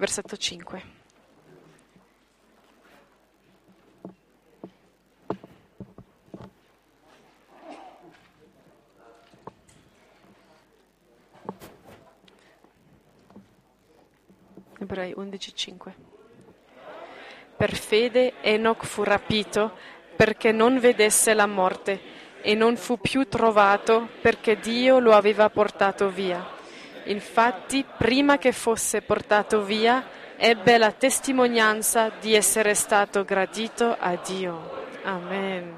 versetto 5. Ebrei 11:5. Per fede Enoch fu rapito perché non vedesse la morte e non fu più trovato perché Dio lo aveva portato via. Infatti, prima che fosse portato via, ebbe la testimonianza di essere stato gradito a Dio. Amen.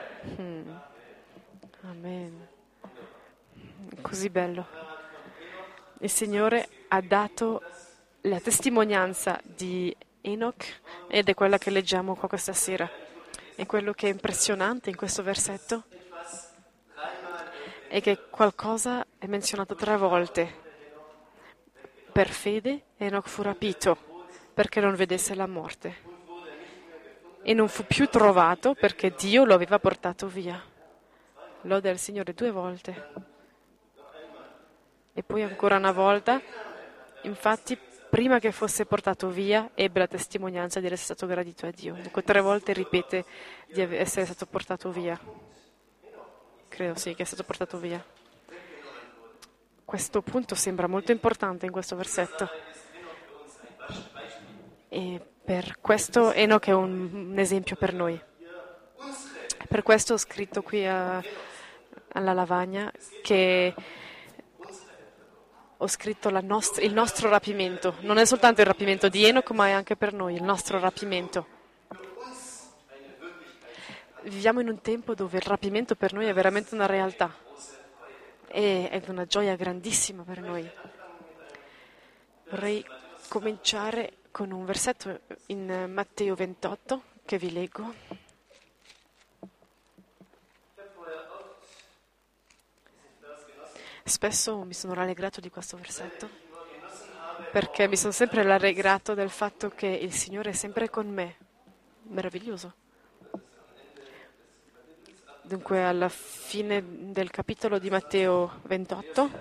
Amen. Così bello. Il Signore ha dato la testimonianza di Enoch ed è quella che leggiamo qua questa sera. E quello che è impressionante in questo versetto è che qualcosa è menzionato 3 volte. Per fede Enoch fu rapito perché non vedesse la morte e non fu più trovato perché Dio lo aveva portato via. Lode al Signore 2 volte. E poi ancora una volta, infatti, prima che fosse portato via, ebbe la testimonianza di essere stato gradito a Dio. Dunque 3 volte ripete di essere stato portato via. Credo sì, che è stato portato via. Questo punto sembra molto importante in questo versetto. E per questo Enoch è un esempio per noi. Per questo ho scritto qui alla lavagna che ho scritto il nostro rapimento. Non è soltanto il rapimento di Enoch, ma è anche per noi il nostro rapimento. Viviamo in un tempo dove il rapimento per noi è veramente una realtà e è una gioia grandissima per noi. Vorrei cominciare con un versetto in Matteo 28 che vi leggo. Spesso mi sono rallegrato di questo versetto perché mi sono sempre rallegrato del fatto che il Signore è sempre con me. Meraviglioso. Dunque, alla fine del capitolo di Matteo 28,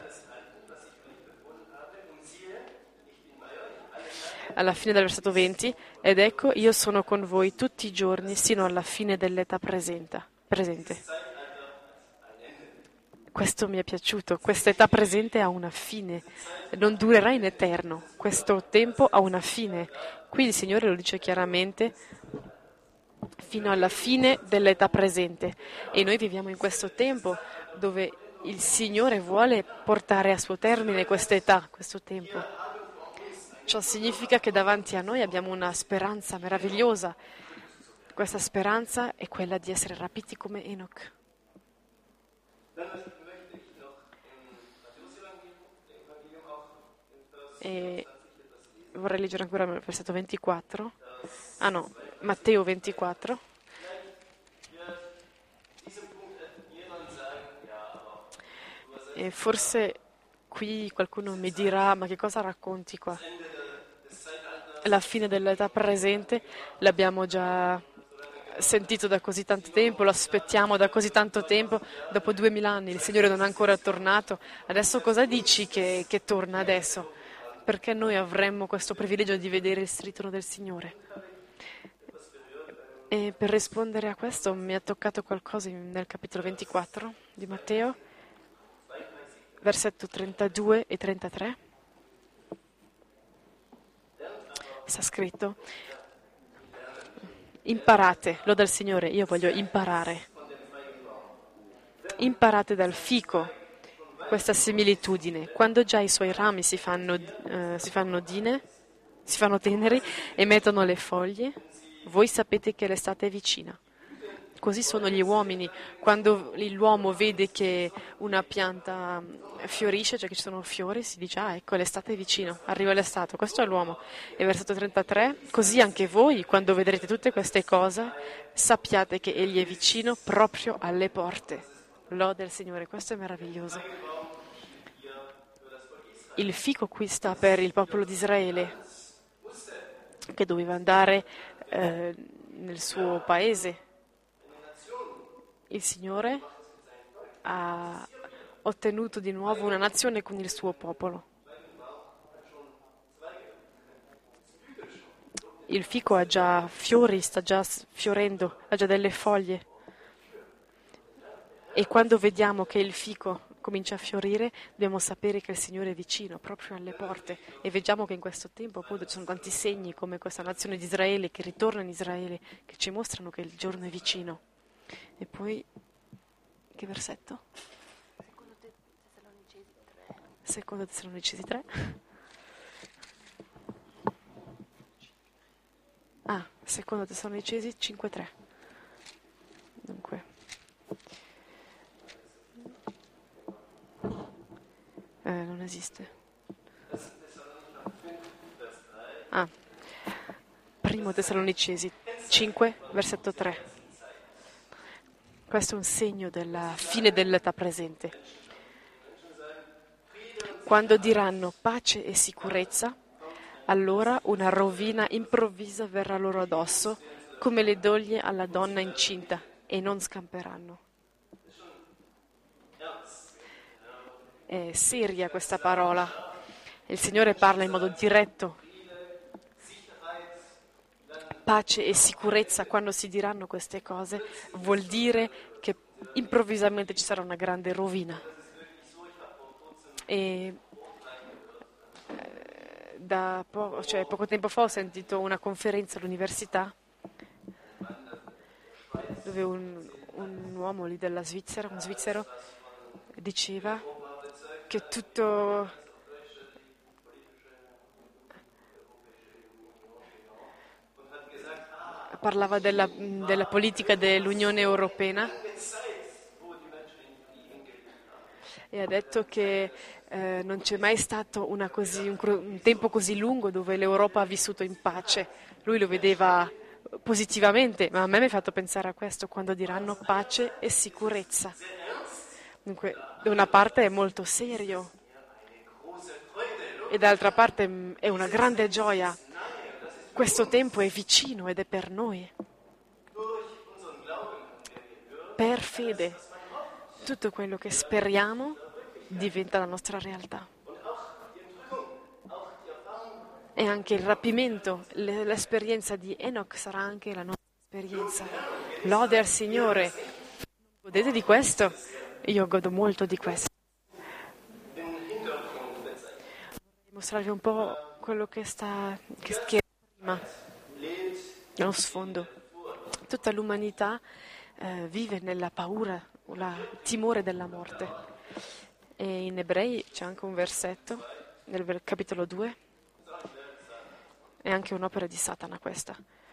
alla fine del versetto 20, ed ecco, io sono con voi tutti i giorni sino alla fine dell'età presente. Questo mi è piaciuto, questa età presente ha una fine, non durerà in eterno, questo tempo ha una fine. Qui il Signore lo dice chiaramente, fino alla fine dell'età presente. E noi viviamo in questo tempo dove il Signore vuole portare a suo termine questa età, questo tempo. Ciò significa che davanti a noi abbiamo una speranza meravigliosa. Questa speranza è quella di essere rapiti come Enoch. E vorrei leggere ancora il versetto 24. Matteo 24. E forse qui qualcuno mi dirà, ma che cosa racconti qua? La fine dell'età presente l'abbiamo già sentito da così tanto tempo, lo aspettiamo da così tanto tempo, dopo 2000 anni il Signore non è ancora tornato, adesso cosa dici che torna adesso? Perché noi avremmo questo privilegio di vedere il ritorno del Signore. E per rispondere a questo mi ha toccato qualcosa nel capitolo 24 di Matteo, versetto 32 e 33. Sta scritto: imparate, lode al Signore, io voglio imparare. Imparate dal fico questa similitudine. Quando già i suoi rami si fanno teneri e mettono le foglie, voi sapete che l'estate è vicina. Così sono gli uomini. Quando l'uomo vede che una pianta fiorisce, cioè che ci sono fiori, si dice, ecco, l'estate è vicino, arriva l'estate. Questo è l'uomo. E versetto 33, così anche voi, quando vedrete tutte queste cose, sappiate che Egli è vicino proprio alle porte. Lode al Signore, questo è meraviglioso. Il fico qui sta per il popolo di Israele, che doveva andare nel suo paese. Il Signore ha ottenuto di nuovo una nazione con il suo popolo. il fico ha già fiori, sta già fiorendo, ha già delle foglie. E quando vediamo che il fico comincia a fiorire, dobbiamo sapere che il Signore è vicino, proprio alle porte. E vediamo che in questo tempo appunto ci sono tanti segni come questa nazione di Israele che ritorna in Israele, che ci mostrano che il giorno è vicino. E poi, che versetto? Secondo Tessalonicesi 3. Secondo Tessalonicesi 5:3. Dunque. Non esiste. Primo Tessalonicesi 5, versetto 3. Questo è un segno della fine dell'età presente. Quando diranno pace e sicurezza, allora una rovina improvvisa verrà loro addosso, come le doglie alla donna incinta, e non scamperanno. È seria questa parola. Il Signore parla in modo diretto. Pace e sicurezza, quando si diranno queste cose, vuol dire che improvvisamente ci sarà una grande rovina. E poco tempo fa ho sentito una conferenza all'università dove un uomo lì della Svizzera, un svizzero, diceva che parlava della politica dell'Unione Europea e ha detto che non c'è mai stato un tempo così lungo dove l'Europa ha vissuto in pace. Lui lo vedeva positivamente, ma a me mi ha fatto pensare a questo quando diranno pace e sicurezza. Dunque, da una parte è molto serio e dall'altra parte è una grande gioia. Questo tempo è vicino ed è per noi. Per fede, tutto quello che speriamo diventa la nostra realtà. E anche il rapimento, l'esperienza di Enoch sarà anche la nostra esperienza. Lode al Signore. Godete di questo? Io godo molto di questo. Vorrei mostrarvi un po' quello che è prima, nello sfondo. Tutta l'umanità vive nella paura, il timore della morte. E in Ebrei c'è anche un versetto, nel capitolo 2, è anche un'opera di Satana questa.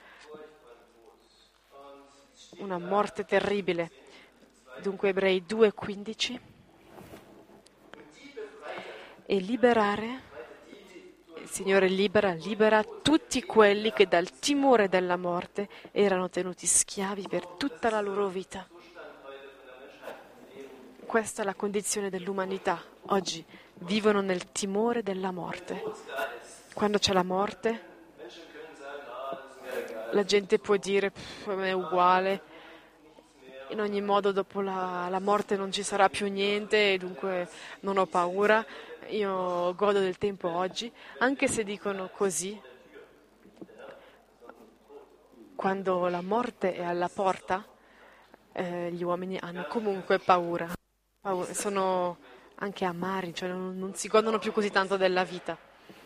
Una morte terribile. Dunque Ebrei 2,15. E liberare, il Signore libera tutti quelli che dal timore della morte erano tenuti schiavi per tutta la loro vita. Questa è la condizione dell'umanità. Oggi vivono nel timore della morte. Quando c'è la morte, la gente può dire è uguale, in ogni modo dopo la morte non ci sarà più niente e dunque non ho paura, io godo del tempo oggi, anche se dicono così, quando la morte è alla porta, gli uomini hanno comunque paura. Sono anche amari, cioè non si godono più così tanto della vita.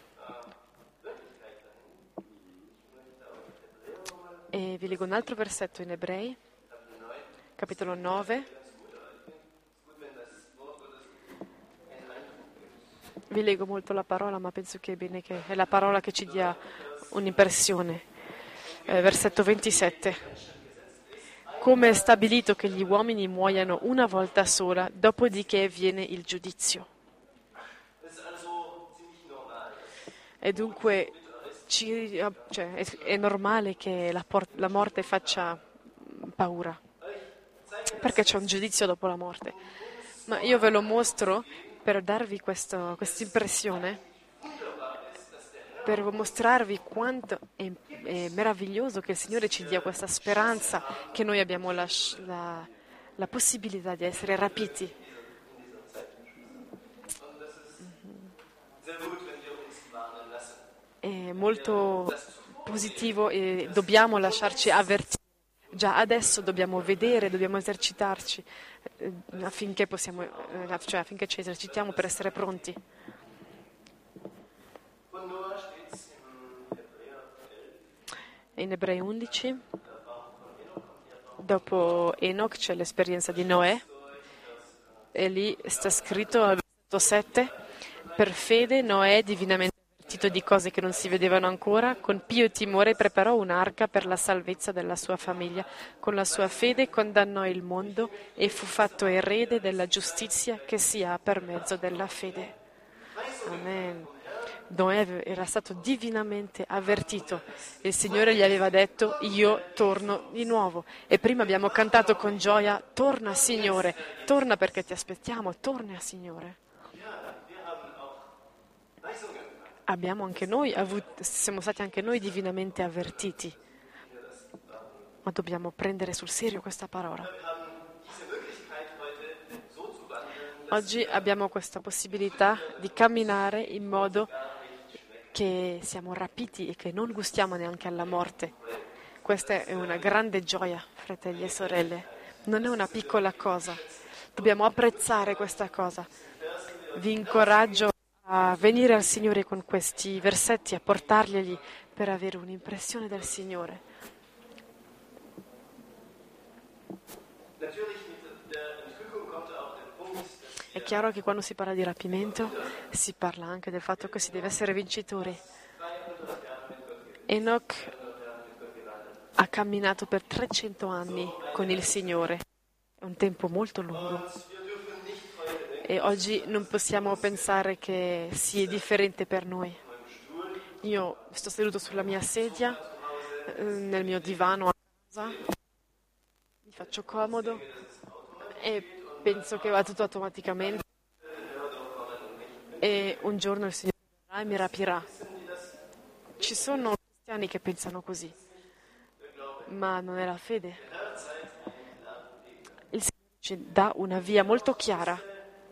E vi leggo un altro versetto in Ebrei, capitolo 9. Vi leggo molto la parola, ma penso che è bene che è la parola che ci dia un'impressione. Versetto 27. Come è stabilito che gli uomini muoiano una volta sola, dopodiché viene il giudizio. E dunque è normale che la morte faccia paura, perché c'è un giudizio dopo la morte. Ma io ve lo mostro per darvi questa impressione, per mostrarvi quanto è meraviglioso che il Signore ci dia questa speranza, che noi abbiamo la possibilità di essere rapiti. È molto positivo e dobbiamo lasciarci avvertire. Già adesso dobbiamo vedere, dobbiamo esercitarci affinché affinché ci esercitiamo per essere pronti. In Ebrei 11, dopo Enoch c'è l'esperienza di Noè e lì sta scritto al versetto 7: per fede Noè, divinamente avvertito di cose che non si vedevano ancora, con pio timore preparò un'arca per la salvezza della sua famiglia. Con la sua fede condannò il mondo e fu fatto erede della giustizia che si ha per mezzo della fede. Amen. Noè era stato divinamente avvertito. Il Signore gli aveva detto: io torno di nuovo. E prima abbiamo cantato con gioia: torna Signore, torna perché ti aspettiamo, torna Signore. Siamo stati anche noi divinamente avvertiti, ma dobbiamo prendere sul serio questa parola. Oggi abbiamo questa possibilità di camminare in modo che siamo rapiti e che non gustiamo neanche alla morte. Questa è una grande gioia, fratelli e sorelle. Non è una piccola cosa. Dobbiamo apprezzare questa cosa. Vi incoraggio a venire al Signore con questi versetti, a portarglieli per avere un'impressione del Signore. È chiaro che quando si parla di rapimento si parla anche del fatto che si deve essere vincitori. Enoch ha camminato per 300 anni con il Signore, è un tempo molto lungo. E oggi non possiamo pensare che sia differente per noi. Io sto seduto sulla mia sedia, nel mio divano a casa, mi faccio comodo e penso che va tutto automaticamente e un giorno il Signore verrà e mi rapirà. Ci sono cristiani che pensano così, ma non è la fede. Il Signore ci dà una via molto chiara.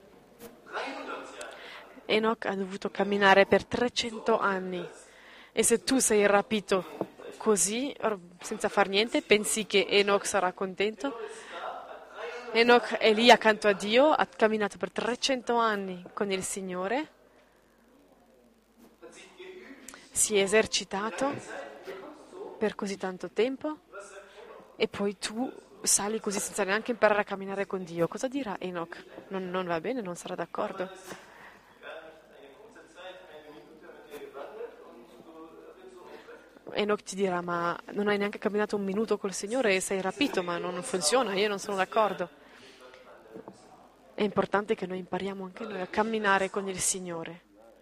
Enoch ha dovuto camminare per 300 anni e se tu sei rapito così, senza far niente, pensi che Enoch sarà contento? Enoch è lì accanto a Dio, ha camminato per 300 anni con il Signore, si è esercitato per così tanto tempo e poi tu sali così senza neanche imparare a camminare con Dio. Cosa dirà Enoch? Non va bene, non sarà d'accordo. Enoch ti dirà: ma non hai neanche camminato un minuto col Signore e sei rapito, ma non funziona, io non sono d'accordo. È importante che noi impariamo anche noi a camminare con il Signore.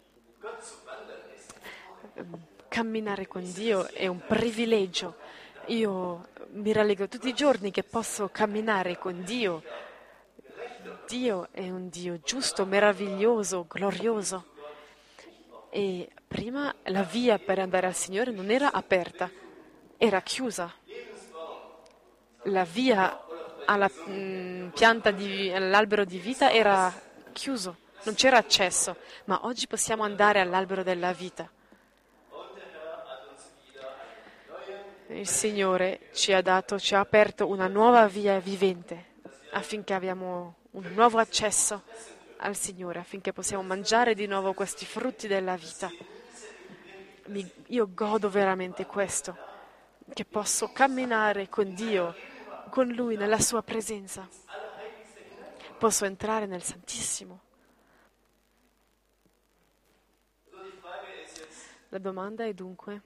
Camminare con Dio è un privilegio. Io mi rallegro tutti i giorni che posso camminare con Dio. Dio è un Dio giusto, meraviglioso, glorioso. E prima la via per andare al Signore non era aperta, era chiusa. La via all'albero di vita era chiuso, non c'era accesso, ma oggi possiamo andare all'albero della vita. Il Signore ci ha aperto una nuova via vivente affinché abbiamo un nuovo accesso al Signore, affinché possiamo mangiare di nuovo questi frutti della vita. Io godo veramente questo, che posso camminare con Dio, con Lui, nella Sua presenza. Posso entrare nel Santissimo. La domanda è dunque,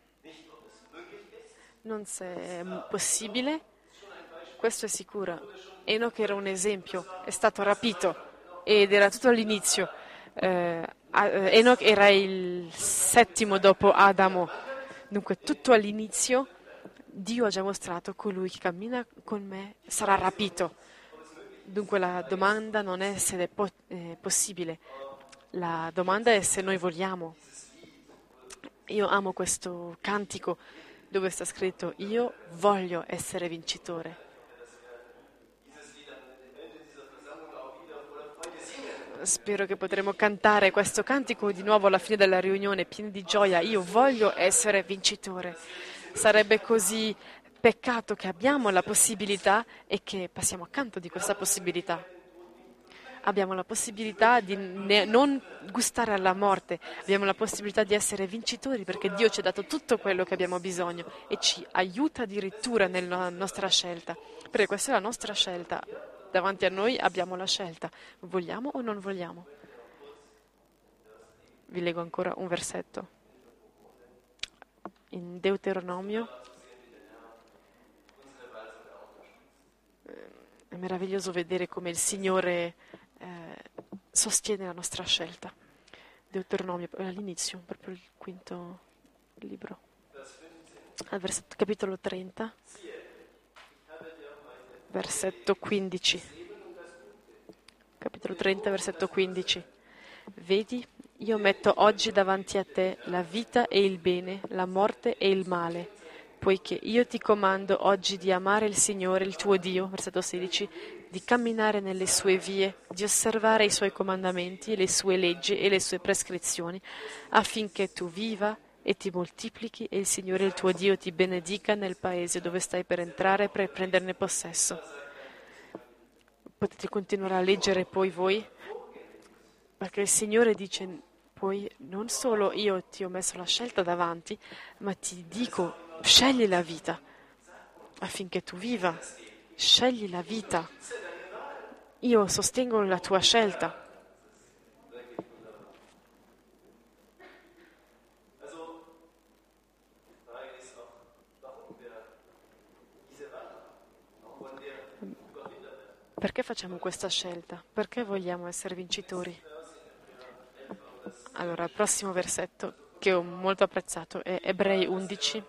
non se è possibile, questo è sicuro. Enoch era un esempio, è stato rapito ed era tutto all'inizio. Enoch era il settimo dopo Adamo, dunque tutto all'inizio Dio ha già mostrato: colui che cammina con me sarà rapito. Dunque la domanda non è se è possibile, la domanda è se noi vogliamo. Io amo questo cantico dove sta scritto: io voglio essere vincitore. Spero che potremo cantare questo cantico di nuovo alla fine della riunione, pieni di gioia. Io voglio essere vincitore. Sarebbe così peccato che abbiamo la possibilità e che passiamo accanto di questa possibilità. Abbiamo la possibilità di non gustare alla morte, abbiamo la possibilità di essere vincitori perché Dio ci ha dato tutto quello che abbiamo bisogno e ci aiuta addirittura nella nostra scelta, perché questa è la nostra scelta. Davanti a noi abbiamo la scelta, vogliamo o non vogliamo? Vi leggo ancora un versetto. In Deuteronomio è meraviglioso vedere come il Signore sostiene la nostra scelta. Deuteronomio, all'inizio, proprio il quinto libro, al versetto, capitolo 30, versetto 15. Capitolo 30, versetto 15. Vedi, io metto oggi davanti a te la vita e il bene, la morte e il male, poiché io ti comando oggi di amare il Signore, il tuo Dio, versetto 16, di camminare nelle sue vie, di osservare i suoi comandamenti, le sue leggi e le sue prescrizioni, affinché tu viva e ti moltiplichi e il Signore, il tuo Dio, ti benedica nel paese dove stai per entrare per prenderne possesso. Potete continuare a leggere poi voi, perché il Signore dice poi non solo io ti ho messo la scelta davanti, ma ti dico scegli la vita affinché tu viva, scegli la vita. Io sostengo la tua scelta. Perché facciamo questa scelta? Perché vogliamo essere vincitori? Allora, il prossimo versetto che ho molto apprezzato è Ebrei 11.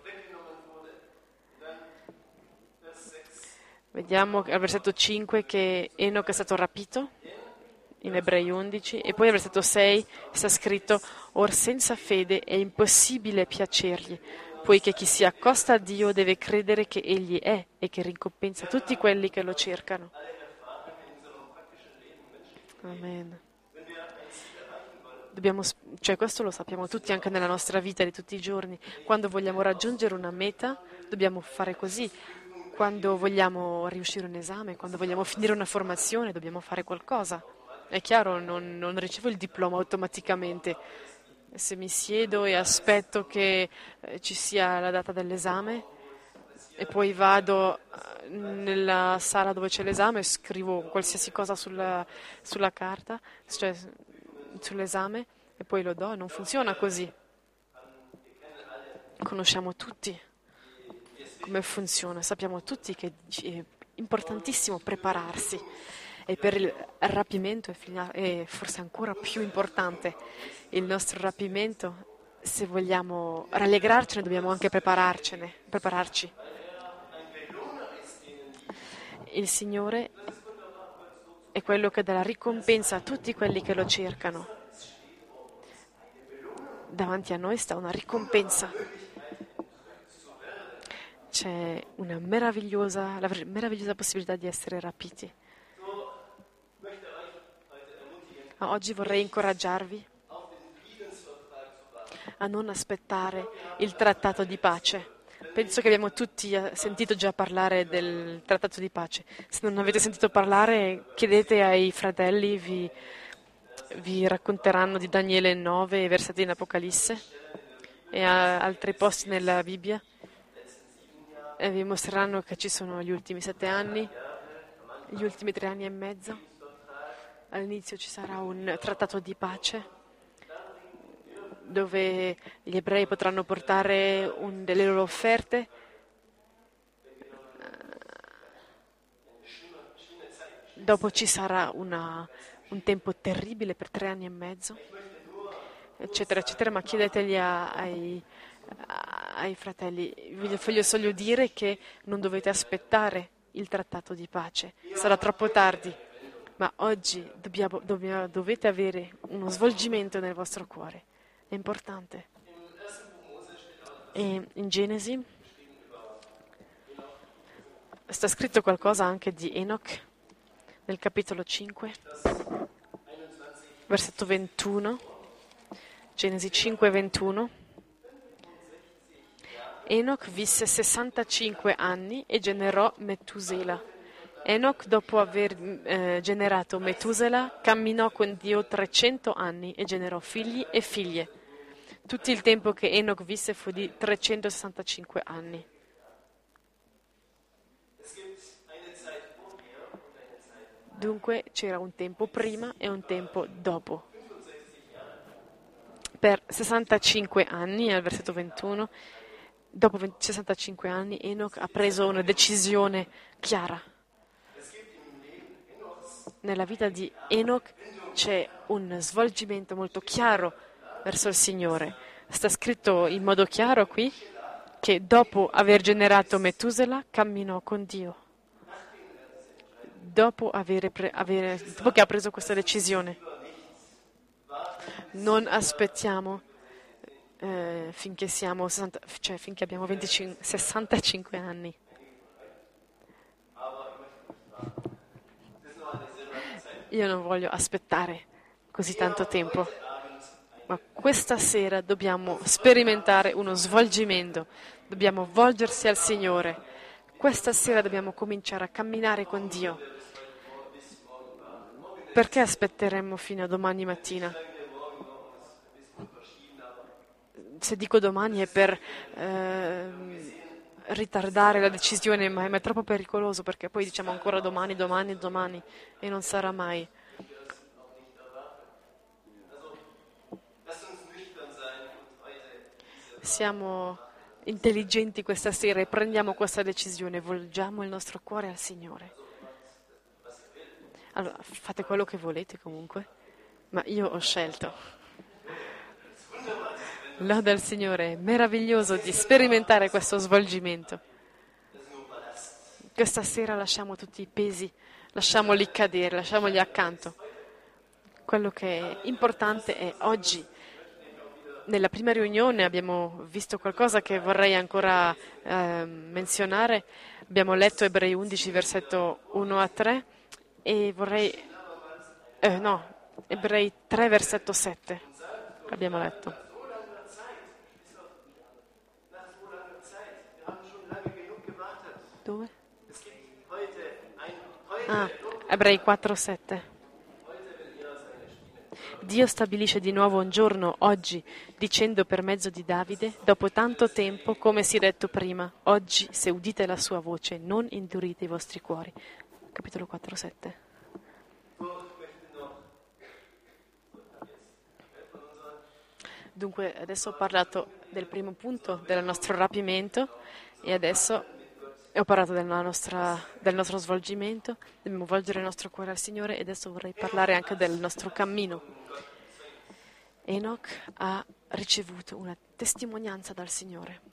Vediamo al versetto 5 che Enoch è stato rapito in Ebrei 11 e poi al versetto 6 sta scritto or senza fede è impossibile piacergli, poiché chi si accosta a Dio deve credere che Egli è e che ricompensa tutti quelli che lo cercano. Amen. Questo lo sappiamo tutti anche nella nostra vita di tutti i giorni. Quando vogliamo raggiungere una meta, dobbiamo fare così. Quando vogliamo riuscire un esame, quando vogliamo finire una formazione, dobbiamo fare qualcosa. È chiaro, non ricevo il diploma automaticamente. Se mi siedo e aspetto che ci sia la data dell'esame e poi vado nella sala dove c'è l'esame e scrivo qualsiasi cosa sulla carta, cioè sull'esame, e poi lo do, non funziona così. Conosciamo tutti come funziona, sappiamo tutti che è importantissimo prepararsi e per il rapimento è forse ancora più importante. Il nostro rapimento, se vogliamo rallegrarcene, dobbiamo anche prepararci. Il Signore è quello che dà la ricompensa a tutti quelli che lo cercano. Davanti a noi sta una ricompensa. C'è la meravigliosa possibilità di essere rapiti. Ma oggi vorrei incoraggiarvi a non aspettare il trattato di pace. Penso che abbiamo tutti sentito già parlare del trattato di pace. Se non avete sentito parlare, chiedete ai fratelli, vi racconteranno di Daniele 9 e versetti in Apocalisse e a altri posti nella Bibbia. E vi mostreranno che ci sono gli ultimi 7 anni, gli ultimi 3 anni e mezzo. All'inizio ci sarà un trattato di pace dove gli ebrei potranno portare delle loro offerte. Dopo ci sarà un tempo terribile per 3 anni e mezzo, eccetera, eccetera, ma chiedetegli ai fratelli. Voglio solo dire che non dovete aspettare il trattato di pace, sarà troppo tardi, ma oggi dovete avere uno svolgimento nel vostro cuore, è importante. E in Genesi sta scritto qualcosa anche di Enoch, nel capitolo 5. versetto 21, Genesi 5, 21. Enoch visse 65 anni e generò Metusela. Enoch, dopo aver generato Metusela, camminò con Dio 300 anni e generò figli e figlie. Tutto il tempo che Enoch visse fu di 365 anni. Dunque c'era un tempo prima e un tempo dopo. Per 65 anni, al versetto 21, dopo 65 anni, Enoch ha preso una decisione chiara. Nella vita di Enoch c'è un svolgimento molto chiaro verso il Signore. Sta scritto in modo chiaro qui che dopo aver generato Metusela camminò con Dio. Dopo che ha preso questa decisione. Non aspettiamo finché abbiamo 65 anni. Io non voglio aspettare così tanto tempo, ma questa sera dobbiamo sperimentare uno svolgimento, dobbiamo volgersi al Signore. Questa sera dobbiamo cominciare a camminare con Dio. Perché aspetteremmo fino a domani mattina? Se dico domani è per ritardare la decisione, ma è troppo pericoloso perché poi diciamo ancora domani e non sarà mai. Siamo intelligenti questa sera e prendiamo questa decisione, volgiamo il nostro cuore al Signore. Allora, fate quello che volete comunque, ma io ho scelto. Loda al Signore, è meraviglioso di sperimentare questo svolgimento. Questa sera lasciamo tutti i pesi, lasciamoli cadere, lasciamoli accanto. Quello che è importante è oggi. Nella prima riunione abbiamo visto qualcosa che vorrei ancora menzionare. Abbiamo letto Ebrei 11, versetto 1 a 3 e Ebrei 3, versetto 7. Abbiamo letto. Dove? Ebrei 4, 7. Dio stabilisce di nuovo un giorno, oggi, dicendo per mezzo di Davide, dopo tanto tempo, come si è detto prima, oggi, se udite la sua voce, non indurite i vostri cuori. Capitolo 4, 7. Dunque, adesso ho parlato del primo punto, del nostro rapimento, e adesso ho parlato del nostro svolgimento. Dobbiamo volgere il nostro cuore al Signore e adesso vorrei parlare anche del nostro cammino. Enoch ha ricevuto una testimonianza dal Signore.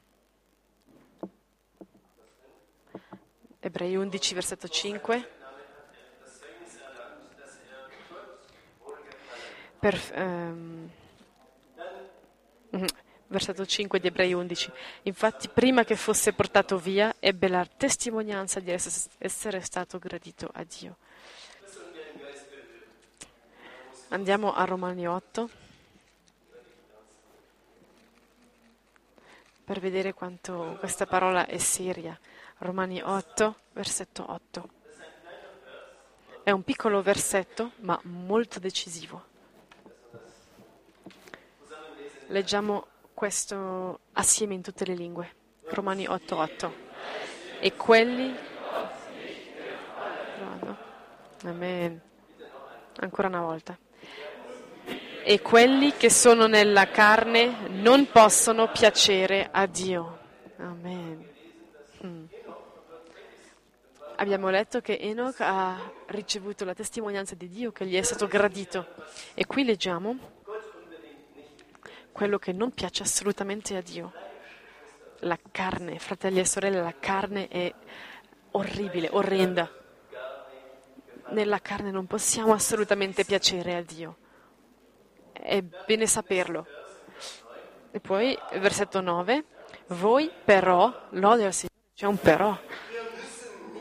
Ebrei 11, versetto 5. Versetto 5 di Ebrei 11. Infatti, prima che fosse portato via, ebbe la testimonianza di essere stato gradito a Dio. Andiamo a Romani 8 per vedere quanto questa parola è seria. Romani 8, versetto 8. È un piccolo versetto, ma molto decisivo. Leggiamo questo assieme in tutte le lingue. Romani 8, 8. E quelli... Amen. Ancora una volta. E quelli che sono nella carne non possono piacere a Dio. Amen. Abbiamo letto che Enoch ha ricevuto la testimonianza di Dio che gli è stato gradito. E qui leggiamo quello che non piace assolutamente a Dio. La carne, fratelli e sorelle, la carne è orribile, orrenda. Nella carne non possiamo assolutamente piacere a Dio. È bene saperlo. E poi, versetto 9, voi però, lode al Signore, c'è un però.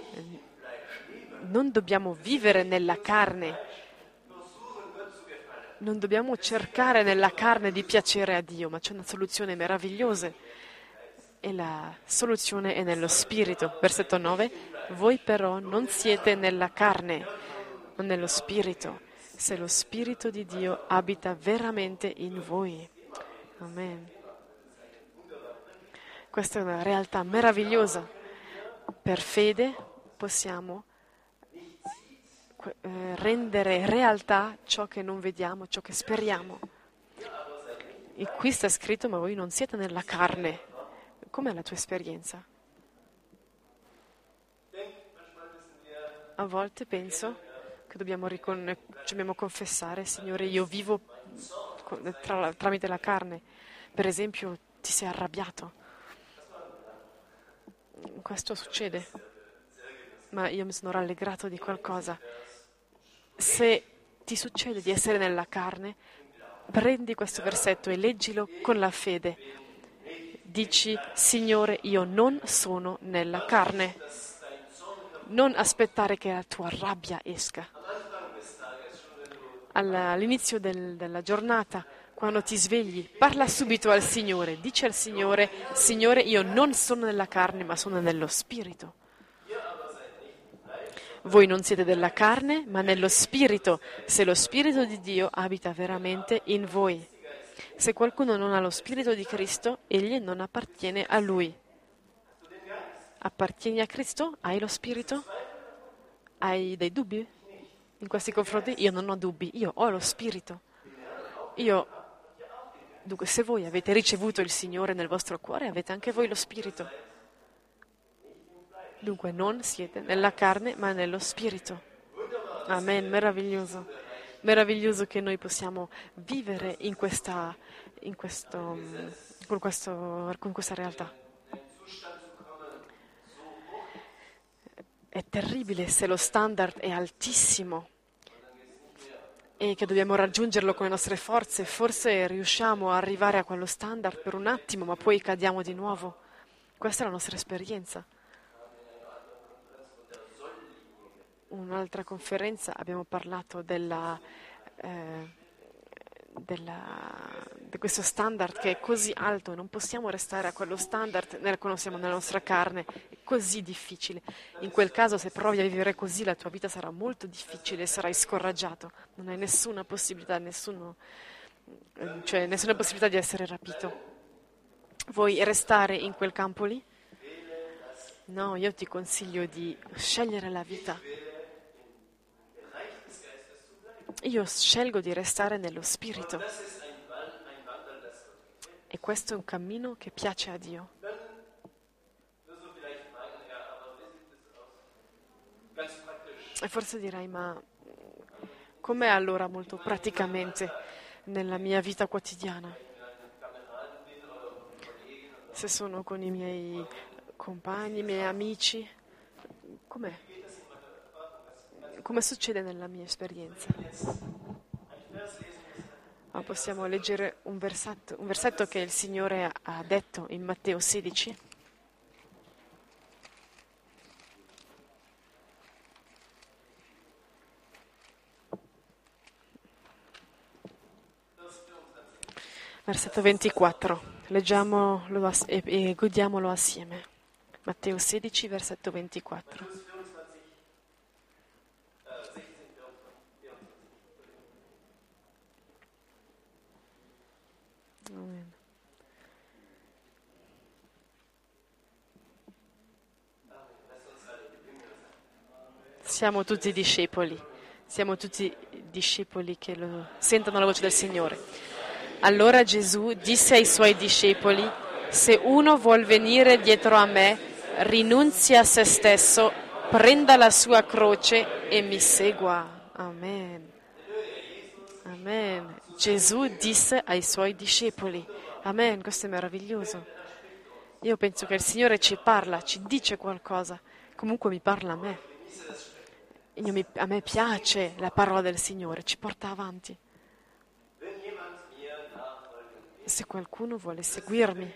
Non dobbiamo vivere nella carne. Non dobbiamo cercare nella carne di piacere a Dio, ma c'è una soluzione meravigliosa e la soluzione è nello Spirito. Versetto 9, voi però non siete nella carne, ma nello Spirito, se lo Spirito di Dio abita veramente in voi. Amen. Questa è una realtà meravigliosa. Per fede possiamo rendere realtà ciò che non vediamo, ciò che speriamo. E qui sta scritto, ma voi non siete nella carne. Com'è la tua esperienza? A volte penso che dobbiamo confessare, Signore, io vivo tramite la carne. Per esempio, ti sei arrabbiato. Questo succede. Ma io mi sono rallegrato di qualcosa. Se ti succede di essere nella carne, prendi questo versetto e leggilo con la fede. Dici, Signore, io non sono nella carne. Non aspettare che la tua rabbia esca. All'inizio della giornata, quando ti svegli, parla subito al Signore. Dici al Signore, Signore, io non sono nella carne, ma sono nello Spirito. Voi non siete della carne, ma nello Spirito, se lo Spirito di Dio abita veramente in voi. Se qualcuno non ha lo Spirito di Cristo, egli non appartiene a Lui. Appartieni a Cristo? Hai lo Spirito? Hai dei dubbi in questi confronti? Io non ho dubbi, io ho lo Spirito. Dunque, se voi avete ricevuto il Signore nel vostro cuore, avete anche voi lo Spirito. Dunque non siete nella carne, ma nello Spirito. Amen, meraviglioso. Meraviglioso che noi possiamo vivere con questa realtà. È terribile se lo standard è altissimo e che dobbiamo raggiungerlo con le nostre forze. Forse riusciamo a arrivare a quello standard per un attimo, ma poi cadiamo di nuovo. Questa è la nostra esperienza. Un'altra conferenza abbiamo parlato di questo standard che è così alto e non possiamo restare a quello standard quando siamo nella nostra carne, è così difficile. In quel caso, se provi a vivere così, la tua vita sarà molto difficile, sarai scoraggiato, non hai nessuna possibilità, nessuna possibilità di essere rapito. Vuoi restare in quel campo lì? No, io ti consiglio di scegliere la vita. Io scelgo di restare nello Spirito e questo è un cammino che piace a Dio. E forse dirai, ma com'è allora molto praticamente nella mia vita quotidiana? Se sono con i miei compagni, i miei amici, com'è? Come succede nella mia esperienza? Ma possiamo leggere un versetto che il Signore ha detto in Matteo 16? Versetto 24. Leggiamolo e godiamolo assieme. Matteo 16, versetto 24. Amen. Siamo tutti discepoli che sentono la voce del Signore. Allora Gesù disse ai suoi discepoli, se uno vuol venire dietro a me, rinunzi a se stesso, prenda la sua croce e mi segua. Amen. Amen. Gesù disse ai suoi discepoli. Amen, questo è meraviglioso. Io penso che il Signore ci parla, ci dice qualcosa, comunque mi parla a me. A me piace la parola del Signore, ci porta avanti. Se qualcuno vuole seguirmi,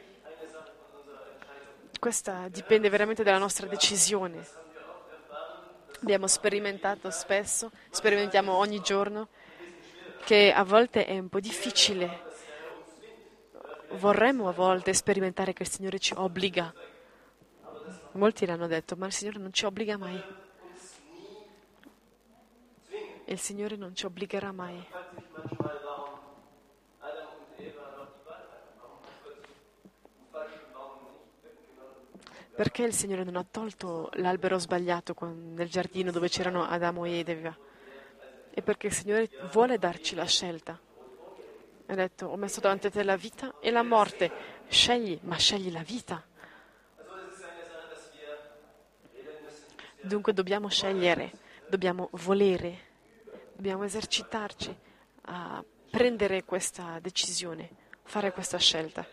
questa dipende veramente dalla nostra decisione. Abbiamo sperimentato spesso, sperimentiamo ogni giorno che a volte è un po' difficile. Vorremmo a volte sperimentare che il Signore ci obbliga. Molti l'hanno detto, ma il Signore non ci obbliga mai. Il Signore non ci obbligherà mai. Perché il Signore non ha tolto l'albero sbagliato nel giardino dove c'erano Adamo ed Eva? È perché il Signore vuole darci la scelta. Ha detto, ho messo davanti a te la vita e la morte. Scegli, ma scegli la vita. Dunque dobbiamo scegliere, dobbiamo volere, dobbiamo esercitarci a prendere questa decisione, fare questa scelta.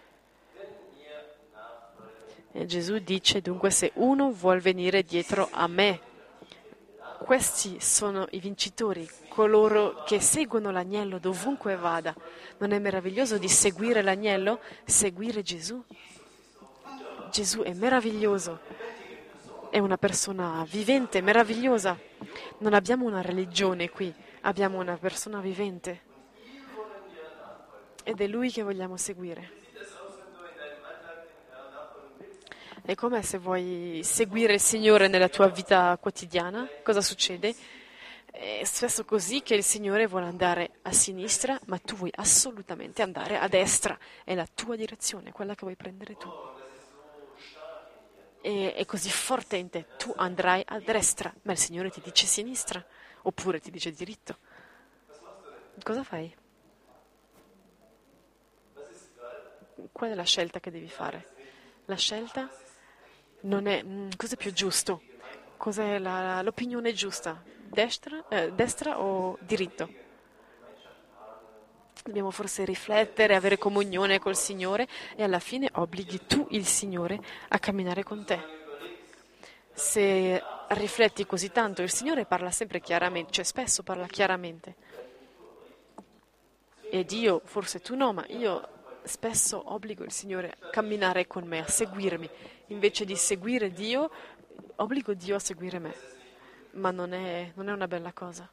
E Gesù dice dunque se uno vuol venire dietro a me, questi sono i vincitori, coloro che seguono l'agnello dovunque vada. Non è meraviglioso di seguire l'agnello? Seguire Gesù? Gesù è meraviglioso, è una persona vivente, meravigliosa. Non abbiamo una religione qui, abbiamo una persona vivente. Ed è Lui che vogliamo seguire. È come se vuoi seguire il Signore nella tua vita quotidiana. Cosa succede? È spesso così che il Signore vuole andare a sinistra, ma tu vuoi assolutamente andare a destra. È la tua direzione, quella che vuoi prendere tu. E è così forte in te, tu andrai a destra, ma il Signore ti dice sinistra, oppure ti dice diritto. Cosa fai? Qual è la scelta che devi fare? La scelta non è cos'è più giusto, cos'è l'opinione giusta, destra o diritto? Dobbiamo forse riflettere, avere comunione col Signore e alla fine obblighi tu il Signore a camminare con te. Se rifletti così tanto, il Signore parla sempre chiaramente, cioè spesso parla chiaramente. Ed io, forse tu no, ma io spesso obbligo il Signore a camminare con me, a seguirmi. Invece di seguire Dio, obbligo Dio a seguire me. Ma non è una bella cosa.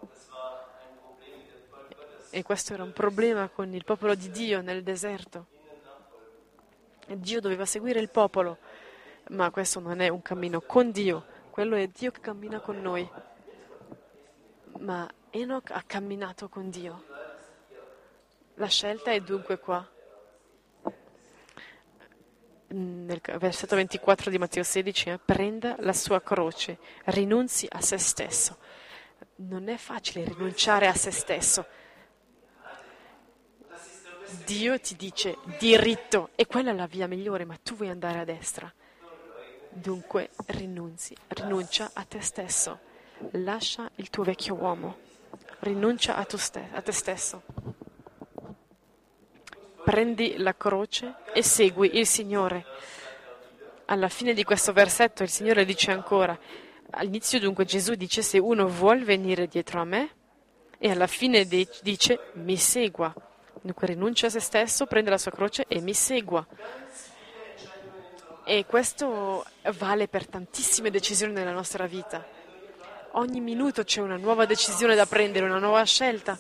E questo era un problema con il popolo di Dio nel deserto. E Dio doveva seguire il popolo, ma questo non è un cammino con Dio, quello è Dio che cammina con noi. Ma Enoch ha camminato con Dio. La scelta è dunque qua. Nel versetto 24 di Matteo 16, prenda la sua croce, rinunzi a se stesso. Non è facile rinunciare a se stesso. Dio ti dice diritto e quella è la via migliore, ma tu vuoi andare a destra. Dunque rinuncia a te stesso, lascia il tuo vecchio uomo, rinuncia a te stesso. Prendi la croce e segui il Signore. Alla fine di questo versetto il Signore dice ancora, all'inizio dunque Gesù dice se uno vuol venire dietro a me e alla fine dice mi segua. Dunque rinuncia a se stesso, prende la sua croce e mi segua. E questo vale per tantissime decisioni nella nostra vita. Ogni minuto c'è una nuova decisione da prendere, una nuova scelta.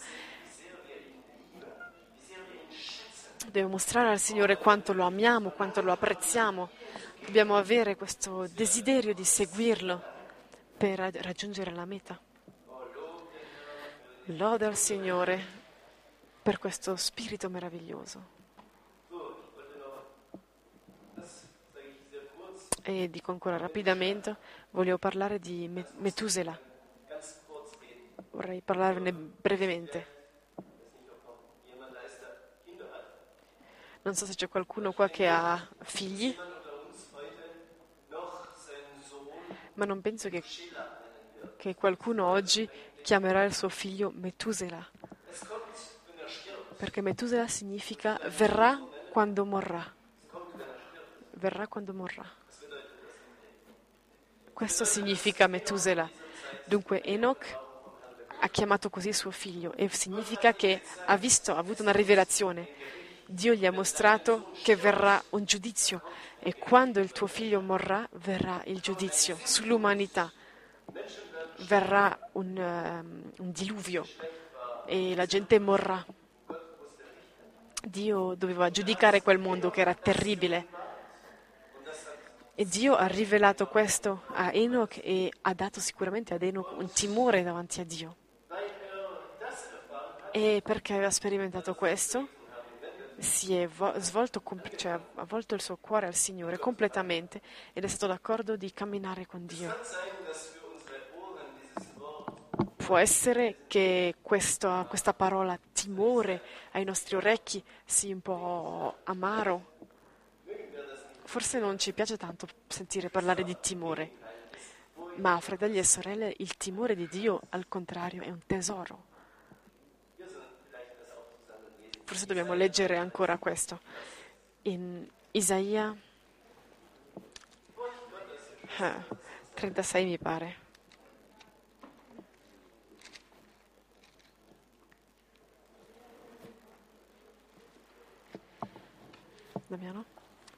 Dobbiamo mostrare al Signore quanto lo amiamo, quanto lo apprezziamo. Dobbiamo avere questo desiderio di seguirlo per raggiungere la meta. Lode al Signore per questo spirito meraviglioso. E dico ancora rapidamente, voglio parlare di Metusela. Vorrei parlarne brevemente. Non so se c'è qualcuno qua che ha figli, ma non penso che qualcuno oggi chiamerà il suo figlio Metusela. Perché Metusela significa verrà quando morrà. Verrà quando morrà. Questo significa Metusela. Dunque Enoch ha chiamato così suo figlio e significa che ha avuto una rivelazione. Dio gli ha mostrato che verrà un giudizio e quando il tuo figlio morrà verrà il giudizio sull'umanità. Verrà un diluvio e la gente morrà. Dio doveva giudicare quel mondo che era terribile. E Dio ha rivelato questo a Enoch e ha dato sicuramente ad Enoch un timore davanti a Dio. E perché aveva sperimentato questo, si è svolto, cioè, ha volto il suo cuore al Signore completamente ed è stato d'accordo di camminare con Dio. Può essere che questa parola timore ai nostri orecchi sia un po' amaro. Forse non ci piace tanto sentire parlare di timore, ma fratelli e sorelle, il timore di Dio, al contrario, è un tesoro. Forse dobbiamo leggere ancora questo. In Isaia 36 mi pare. Damiano?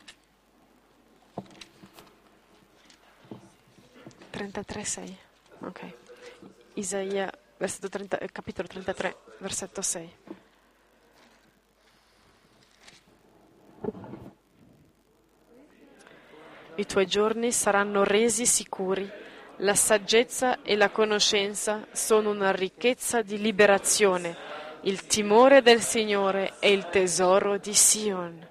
33,6. Ok. Isaia, capitolo 33, versetto 6. I tuoi giorni saranno resi sicuri. La saggezza e la conoscenza sono una ricchezza di liberazione. Il timore del Signore è il tesoro di Sion.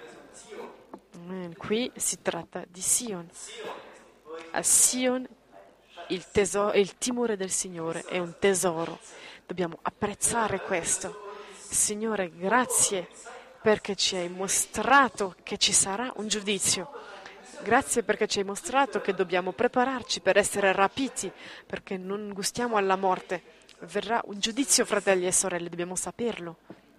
Qui si tratta di Sion. A Sion il timore del Signore è un tesoro. Dobbiamo apprezzare questo. Signore, grazie perché ci hai mostrato che ci sarà un giudizio. Grazie perché ci hai mostrato che dobbiamo prepararci per essere rapiti, perché non gustiamo alla morte. Verrà un giudizio, fratelli e sorelle, dobbiamo saperlo.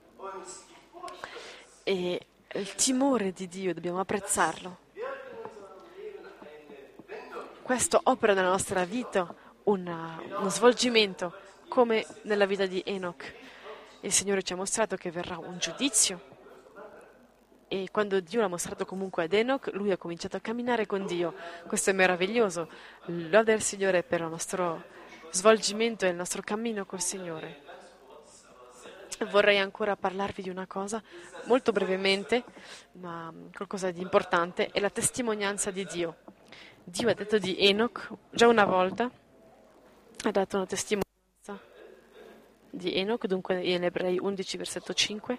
E il timore di Dio dobbiamo apprezzarlo. Questo opera nella nostra vita uno svolgimento, come nella vita di Enoch. Il Signore ci ha mostrato che verrà un giudizio. E quando Dio l'ha mostrato comunque ad Enoch, lui ha cominciato a camminare con Dio. Questo è meraviglioso. Lode al Signore per il nostro svolgimento e il nostro cammino col Signore. Vorrei ancora parlarvi di una cosa, molto brevemente, ma qualcosa di importante, è la testimonianza di Dio. Dio ha detto di Enoch, già una volta, ha dato una testimonianza di Enoch, dunque in Ebrei 11, versetto 5.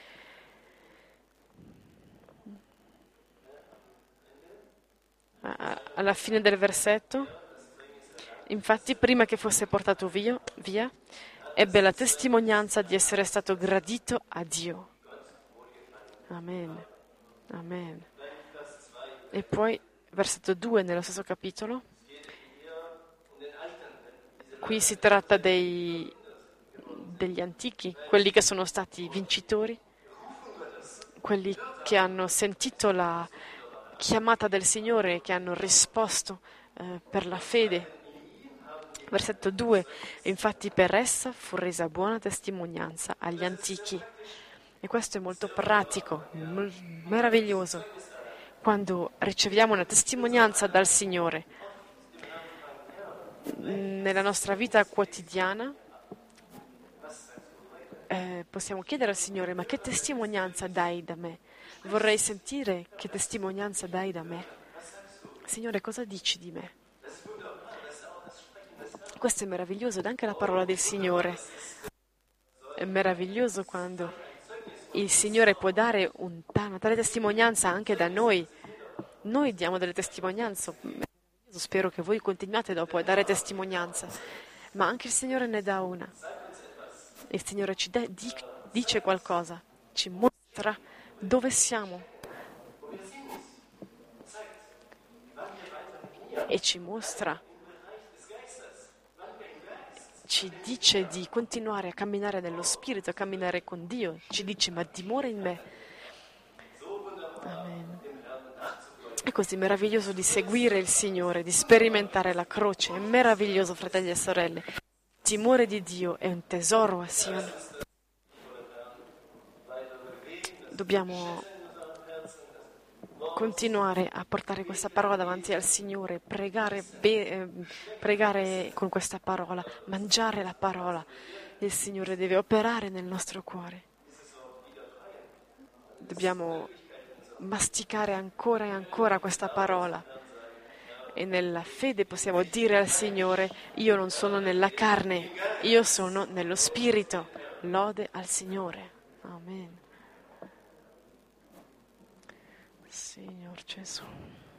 Alla fine del versetto, infatti, prima che fosse portato via, ebbe la testimonianza di essere stato gradito a Dio. Amen. Amen. E poi, versetto 2 nello stesso capitolo, qui si tratta degli antichi, quelli che sono stati vincitori, quelli che hanno sentito la chiamata del Signore, che hanno risposto per la fede. Versetto 2, infatti per essa fu resa buona testimonianza agli antichi. E questo è molto pratico, meraviglioso. Quando riceviamo una testimonianza dal Signore nella nostra vita quotidiana, possiamo chiedere al Signore, ma che testimonianza dai da me? Vorrei sentire che testimonianza dai da me. Signore, cosa dici di me? Questo è meraviglioso ed anche la parola del Signore. È meraviglioso quando il Signore può dare una tale testimonianza anche da noi. Noi diamo delle testimonianze. Spero che voi continuate dopo a dare testimonianza. Ma anche il Signore ne dà una. Il Signore ci dice qualcosa, ci mostra dove siamo. E ci mostra, ci dice di continuare a camminare nello Spirito, a camminare con Dio. Ci dice, ma dimora in me. Amen. È così meraviglioso di seguire il Signore, di sperimentare la croce. È meraviglioso, fratelli e sorelle. Il timore di Dio è un tesoro a Sion. Dobbiamo continuare a portare questa parola davanti al Signore, pregare con questa parola, mangiare la parola Il Signore deve operare nel nostro cuore. Dobbiamo masticare ancora e ancora questa parola. E nella fede possiamo dire al Signore: io non sono nella carne, io sono nello Spirito. Lode al Signore. Amen. Signor Gesù.